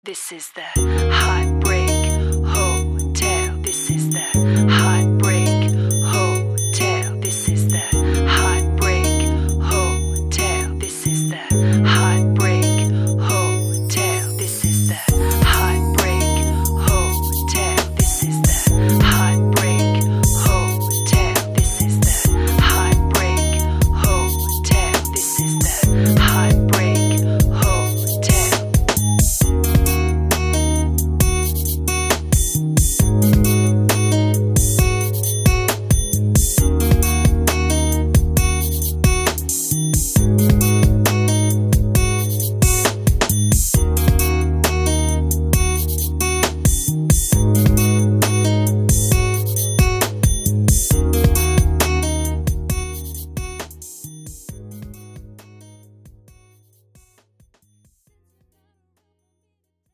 This is the Heartbreak Hotel. This is the Heartbreak Hotel. This is the Heartbreak Hotel. This is the Heartbreak Hotel. This is the